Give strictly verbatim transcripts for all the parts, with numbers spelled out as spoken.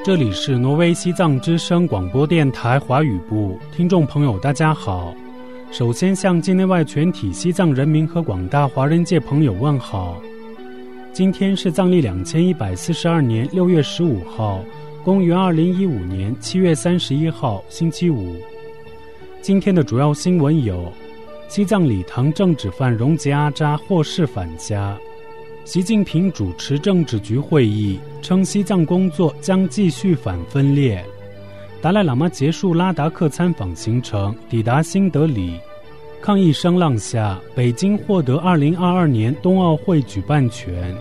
这里是挪威西藏之声广播电台华语部，听众朋友大家好。首先向境内外全体西藏人民和广大华人界朋友问好。今天是藏历两千一百四十二年六月十五号，公元二零一五年七月三十一号，星期五。今天的主要新闻有：西藏礼堂政治犯荣杰阿扎获释返家。习近平主持政治局会议，称西藏工作将继续反分裂。达赖喇嘛结束拉达克参访行程，抵达新德里。抗议声浪下，北京获得二零二二年冬奥会举办权。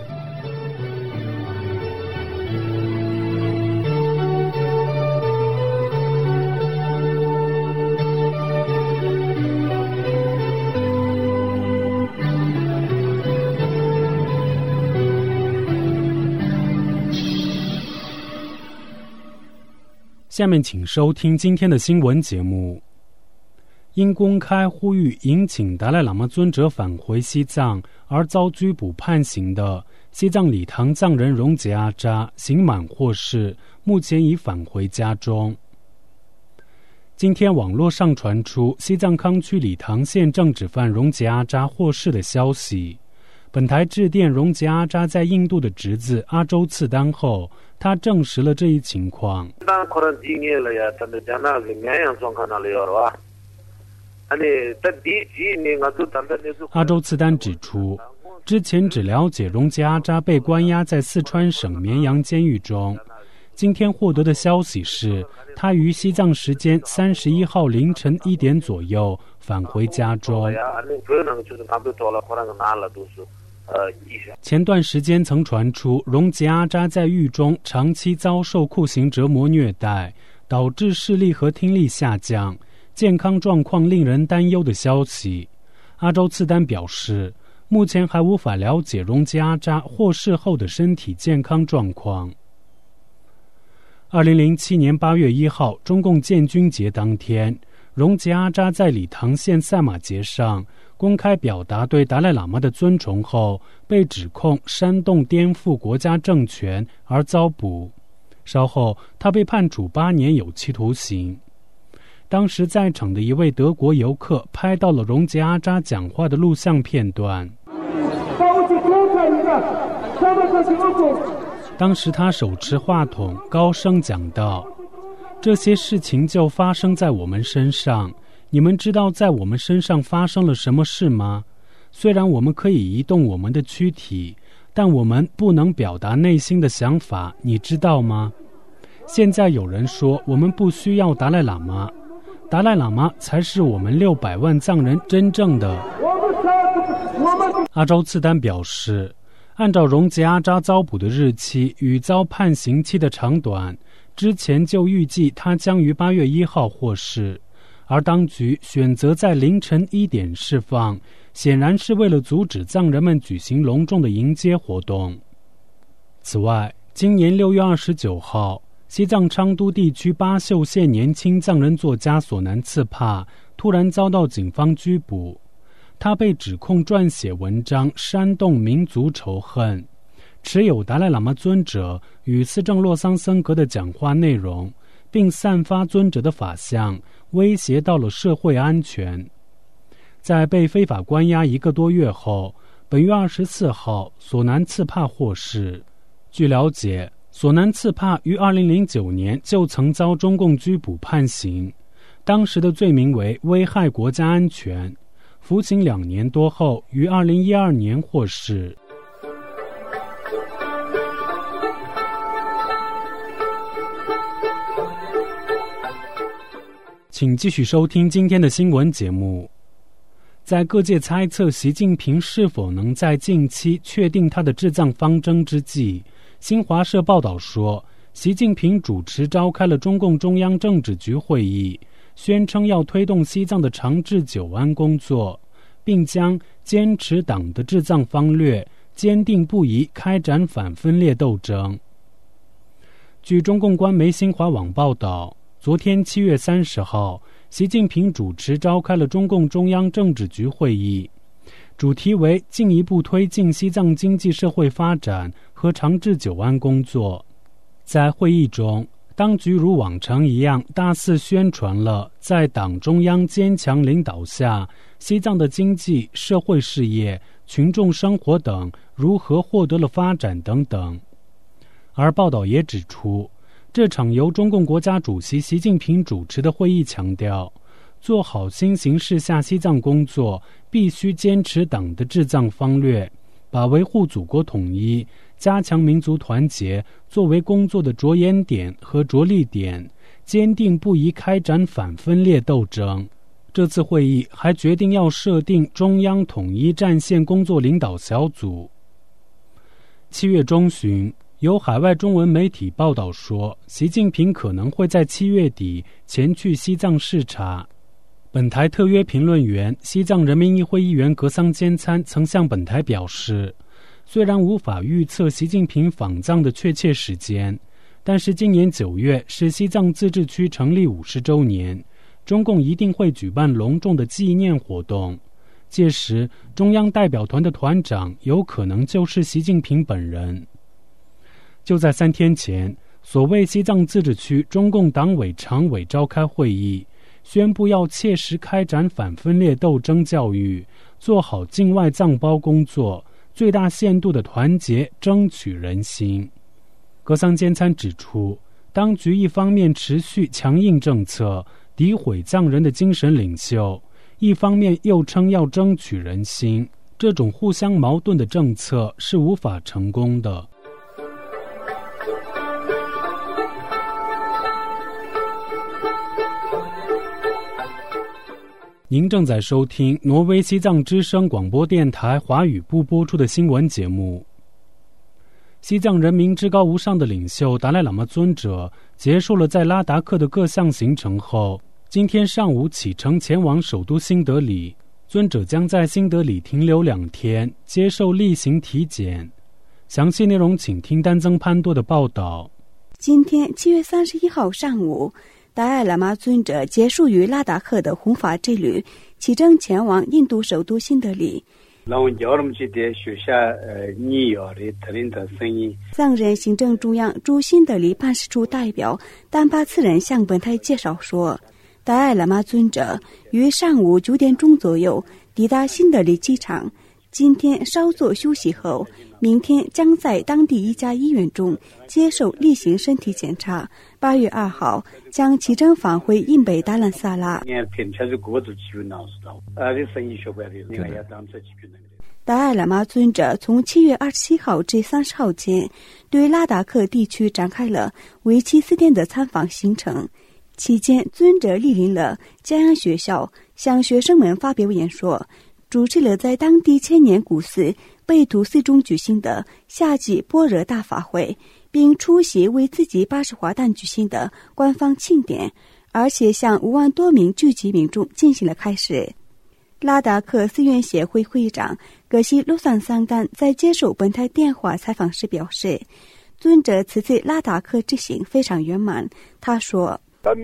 下面请收听今天的新闻节目。因公开呼吁迎请达赖喇嘛尊者返回西藏而遭拘捕判刑的西藏礼堂藏人荣杰阿扎刑满获释，目前已返回家中。今天网络上传出西藏康区礼堂县政治犯荣杰阿扎获释的消息。本台致电荣杰阿扎在印度的侄子阿周次丹后，他证实了这一情况。阿周次丹指出，之前只了解荣杰阿扎被关押在四川省绵阳监狱中，今天获得的消息是，他于西藏时间三十一号凌晨一点左右返回家中。前段时间曾传出荣杰阿扎在狱中长期遭受酷刑折磨虐待，导致视力和听力下降，健康状况令人担忧的消息。阿周次丹表示，目前还无法了解荣杰阿扎获释后的身体健康状况。二零零七年八月一号，中共建军节当天，荣杰阿扎在理塘县赛马节上公开表达对达赖喇嘛的尊崇后，被指控煽动颠覆国家政权而遭捕。稍后，他被判处八年有期徒刑。当时在场的一位德国游客拍到了荣杰阿扎讲话的录像片段。当时他手持话筒，高声讲道：“这些事情就发生在我们身上。你们知道在我们身上发生了什么事吗？虽然我们可以移动我们的躯体，但我们不能表达内心的想法，你知道吗？现在有人说我们不需要达赖喇嘛，达赖喇嘛才是我们六百万藏人真正的。”阿周次丹表示，按照荣杰阿扎遭捕的日期与遭判刑期的长短，之前就预计他将于八月一号获释。而当局选择在凌晨一点释放，显然是为了阻止藏人们举行隆重的迎接活动。此外，今年六月二十九号，西藏昌都地区巴秀县年轻藏人作家索南次帕突然遭到警方拘捕，他被指控撰写文章煽动民族仇恨，持有达赖喇嘛尊者与斯正洛桑僧格的讲话内容，并散发尊者的法相，威胁到了社会安全。在被非法关押一个多月后，本月二十四号，索南次帕获释。据了解，索南次帕于二零零九年就曾遭中共拘捕判刑，当时的罪名为危害国家安全，服刑两年多后，于二零一二年获释。请继续收听今天的新闻节目。在各界猜测习近平是否能在近期确定他的治藏方针之际，新华社报道说，习近平主持召开了中共中央政治局会议，宣称要推动西藏的长治久安工作，并将坚持党的治藏方略，坚定不移开展反分裂斗争。据中共官媒新华网报道，昨天七月三十号，习近平主持召开了中共中央政治局会议，主题为进一步推进西藏经济社会发展和长治久安工作。在会议中， 当局如往常一样大肆宣传了在党中央坚强领导下，西藏的经济、社会事业、群众生活等如何获得了发展等等。而报道也指出，这场由中共国家主席习近平主持的会议强调，做好新形势下西藏工作，必须坚持党的治藏方略，把维护祖国统一、加强民族团结作为工作的着眼点和着力点，坚定不移开展反分裂斗争。这次会议还决定要设定中央统一战线工作领导小组。七月中旬，有海外中文媒体报道说，习近平可能会在七月底前去西藏视察。本台特约评论员、西藏人民议会议员格桑坚参曾向本台表示，虽然无法预测习近平访藏的确切时间，但是今年九月是西藏自治区成立五十周年，中共一定会举办隆重的纪念活动，届时中央代表团的团长有可能就是习近平本人。就在三天前，所谓西藏自治区中共党委常委召开会议，宣布要切实开展反分裂斗争教育，做好境外藏胞工作，最大限度的团结争取人心。格桑坚参指出，当局一方面持续强硬政策，诋毁藏人的精神领袖，一方面又称要争取人心，这种互相矛盾的政策是无法成功的。您正在收听挪威西藏之声广播电台华语部播出的新闻节目。西藏人民至高无上的领袖达赖喇嘛尊者结束了在拉达克的各项行程后，今天上午启程前往首都新德里。尊者将在新德里停留两天，接受例行体检。详细内容请听丹增潘多的报道。 今天七月三十一号上午，达赖喇嘛尊者结束于拉达克的弘法之旅，启程前往印度首都新德里。藏人行政中央驻新德里办事处代表丹巴次人向本台介绍说，达赖喇嘛尊者于上午九点钟左右抵达新德里机场，今天稍作休息后，明天将在当地一家医院中接受例行身体检查。八月二号将启程返回印北达兰萨拉。达赖喇嘛尊者从七月二十七号至三十号间，对拉达克地区展开了为期四天的参访行程。期间，尊者莅临了嘉阳学校，向学生们发表演说，主持了在当地千年古寺贝图寺中举行的夏季般若大法会，并出席为自己巴士华诞举行的官方庆典，而且向五万多名聚集民众进行了开示。拉达克寺院协会会长格西洛桑桑丹在接受本台电话采访时表示，尊者此次拉达克之行非常圆满。他说，达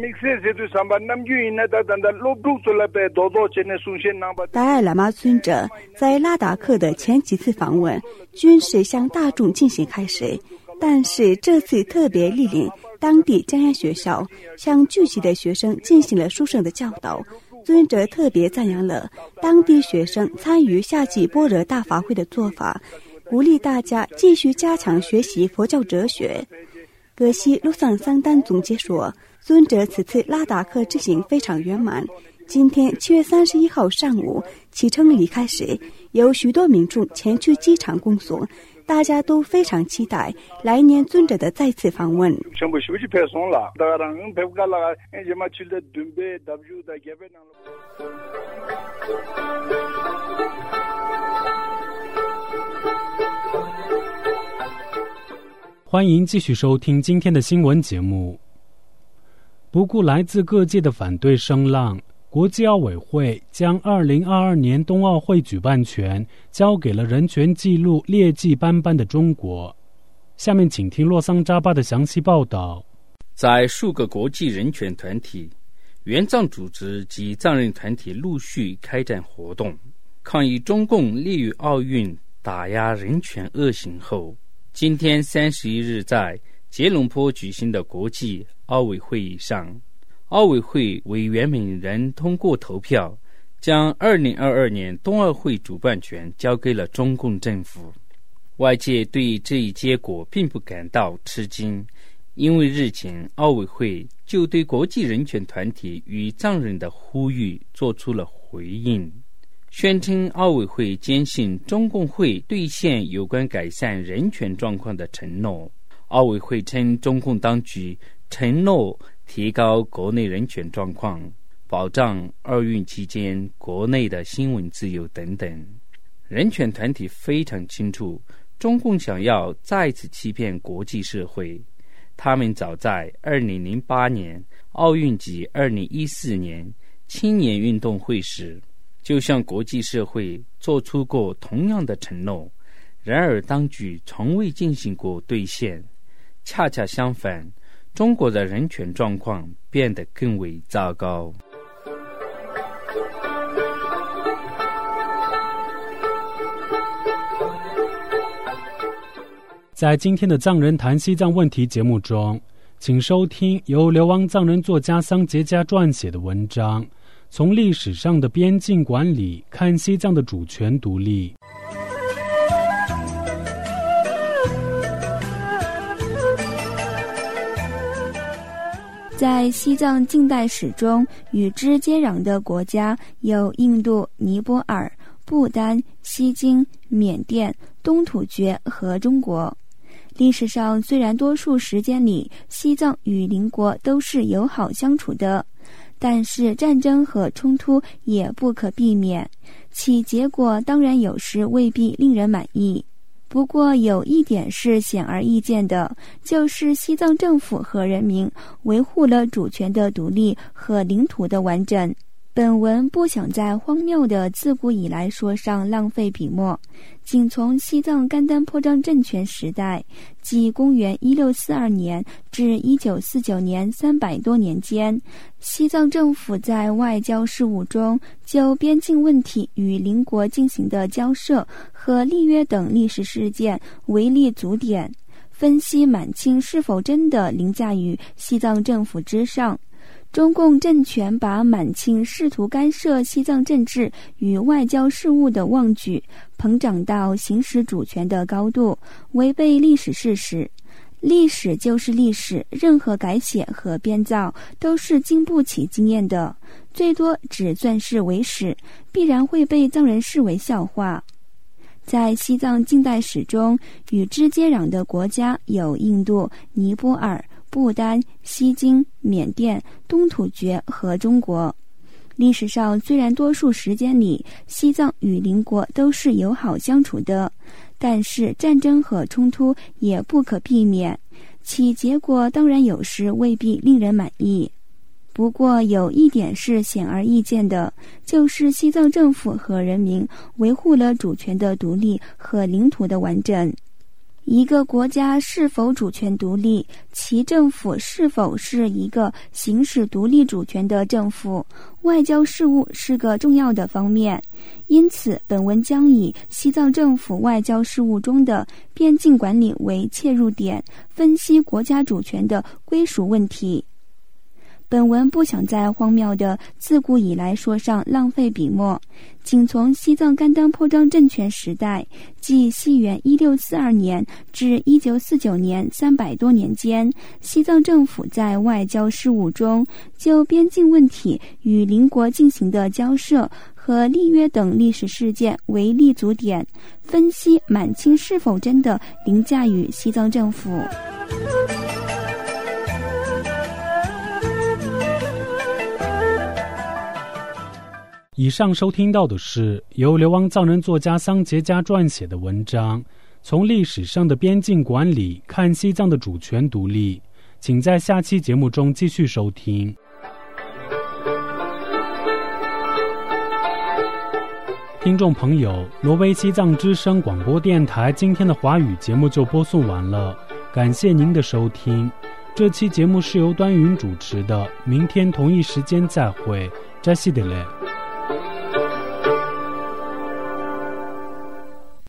赖喇嘛尊者在拉达克的前几次访问均是向大众进行开示，但是这次特别莅临当地江安学校，向聚集的学生进行了书圣的教导。尊者特别赞扬了当地学生参与夏季般若大法会的做法，鼓励大家继续加强学习佛教哲学。格西洛桑桑丹总结说，尊者此次拉达克之行非常圆满。今天七月三十一号上午启程离开时，有许多民众前去机场恭送，大家都非常期待来年尊者的再次访问。 欢迎继续收听今天的新闻节目。不顾来自各界的反对声浪，国际奥委会将二零二二年冬奥会举办权交给了人权纪录劣迹斑斑的中国。下面请听洛桑扎巴的详细报道。 在数个国际人权团体、援藏组织及藏人团体陆续开展活动，抗议中共烈屿奥运打压人权恶行后，今天三十一日在吉隆坡举行的国际奥委会以上。奥委会委员们仍通过投票，将二零二二年冬奥会主办权交给了中共政府。外界对这一结果并不感到吃惊，因为日前奥委会就对国际人权团体与藏人的呼吁做出了回应，宣称奥委会坚信中共会兑现有关改善人权状况的承诺。奥委会称中共当局承诺提高国内人权状况，保障奥运期间国内的新闻自由等等。人权团体非常清楚，中共想要再次欺骗国际社会。他们早在二零零八年奥运及二零一四年青年运动会时，就向国际社会做出过同样的承诺，然而当局从未进行过兑现。恰恰相反，中国的人权状况变得更为糟糕。 在今天的藏人谈西藏问题节目中，请收听由流亡藏人作家桑杰加撰写的文章，从历史上的边境管理看西藏的主权独立。 在西藏近代史中，与之接壤的国家有印度、尼泊尔、不丹、西京、缅甸、东突厥和中国。历史上虽然多数时间里西藏与邻国都是友好相处的，但是战争和冲突也不可避免，其结果当然有时未必令人满意。不过有一点是显而易见的，就是西藏政府和人民维护了主权的独立和领土的完整。本文不想在荒谬的自古以来说上浪费笔墨，仅从西藏甘丹颇章政权时代，即公元一六四二年至一九四九年三百多年间，西藏政府在外交事务中就边境问题与邻国进行的交涉和立约等历史事件为立足点，分析满清是否真的凌驾于西藏政府之上。中共政权把满清试图干涉西藏政治与外交事务的妄举膨胀到行使主权的高度，违背历史事实。历史就是历史，任何改写和编造都是经不起经验的，最多只算是伪史，必然会被藏人视为笑话。在西藏近代史中，与之接壤的国家有印度、尼泊尔、不丹、西京、缅甸、东突厥和中国。历史上虽然多数时间里西藏与邻国都是友好相处的，但是战争和冲突也不可避免，其结果当然有时未必令人满意。不过有一点是显而易见的，就是西藏政府和人民维护了主权的独立和领土的完整。一个国家是否主权独立，其政府是否是一个行使独立主权的政府，外交事务是个重要的方面。因此本文将以西藏政府外交事务中的边境管理为切入点，分析国家主权的归属问题。本文不想在荒谬的自古以来说上浪费笔墨，仅从西藏甘丹颇章政权时代，即西元一六四二年至一九四九年三百多年间，西藏政府在外交事务中就边境问题与邻国进行的交涉和立约等历史事件为立足点，分析满清是否真的凌驾于西藏政府。 以上收听到的是由流亡藏人作家桑杰加撰写的文章，从历史上的边境管理看西藏的主权独立。请在下期节目中继续收听。听众朋友，挪威西藏之声广播电台今天的华语节目就播送完了，感谢您的收听。这期节目是由端云主持的，明天同一时间再会，扎西德勒。